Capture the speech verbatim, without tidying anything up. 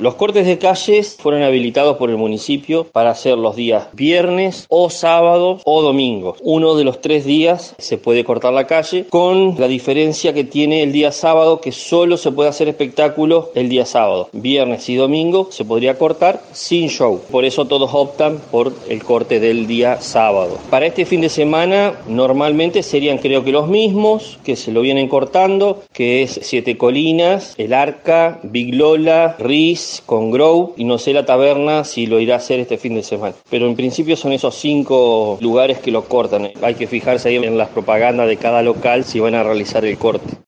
Los cortes de calles fueron habilitados por el municipio para hacer los días viernes o sábados o domingos. Uno de los tres días se puede cortar la calle, con la diferencia que tiene el día sábado, que solo se puede hacer espectáculos el día sábado. Viernes y domingo se podría cortar sin show. Por eso todos optan por el corte del día sábado. Para este fin de semana normalmente serían, creo que los mismos que se lo vienen cortando, que es Siete Colinas, El Arca, Big Lola, Riz con Grow, y no sé la taberna si lo irá a hacer este fin de semana. Pero en principio son esos cinco lugares que lo cortan. Hay que fijarse ahí en las propagandas de cada local si van a realizar el corte.